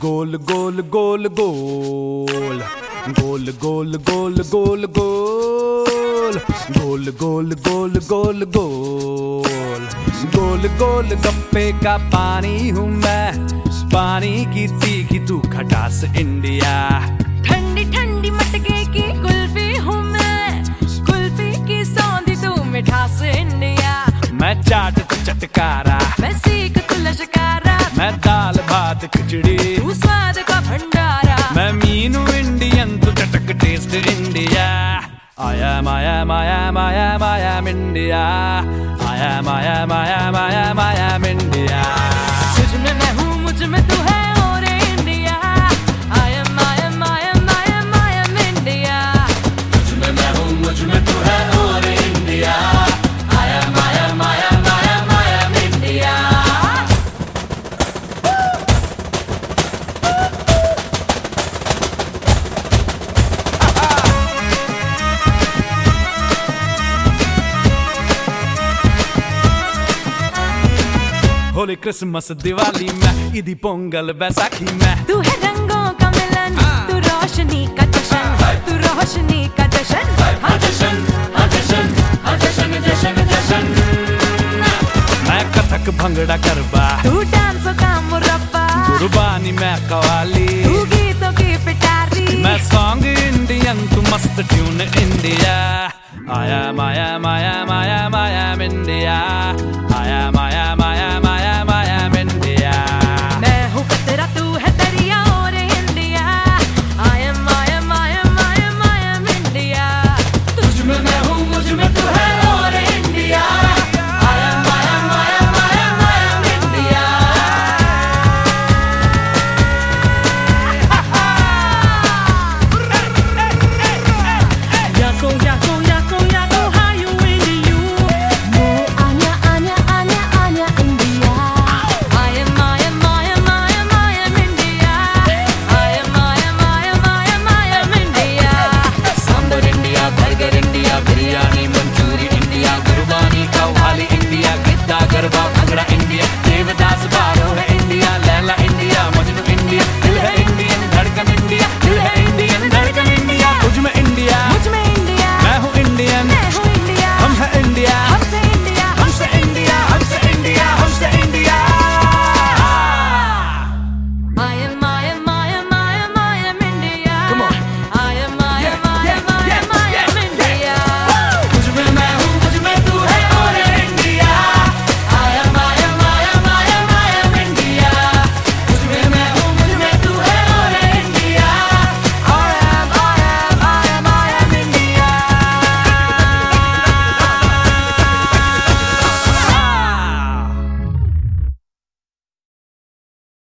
गोल गोल गोल गोल गोल गोल गोल गोल गोल गोल गोल गोल गोल गोल गोल गोल गप्पे का पानी हूँ मैं, पानी की तीखी तू खटास इंडिया। ठंडी ठंडी मटके की कुल्फी हूँ मैं, कुल्फी की सौंधी तू मिठास इंडिया। मैं चाट तो चटकारा, मैं सीख तू लश्कारा, मैं दाल भात खिचड़ी तू स्वाद का भंडारा। मैं मीनू इंडियन तू चटक टेस्ट इंडिया। आया माया माया माया माया इंडिया, आया माया माया माया माया इंडिया। तुझ में मैं हूँ मुझ में तू है और इंडिया, आया माया माया माया माया इंडिया। तुझ में मैं हूँ मुझ में तू है और इंडिया, आया माया माया माया माया इंडिया। होली क्रिसमस दिवाली में, ईदी पोंगल बैसाखी में, तू है रंगों का मिलन, तू रोशनी का जश्न, तू रोशनी का जश्न। हाँ जश्न, हाँ जश्न, हाँ जश्न जश्न जश्न। मैं कथक भंगड़ा गरबा, तू डांसों का मुरब्बा, कुर्बानी मैं कवाली, तू गीतों की पिटारी। मैं सॉन्ग इंडियन तू मस्त ट्यून इंडिया। आया माया माया माया माया इंडिया,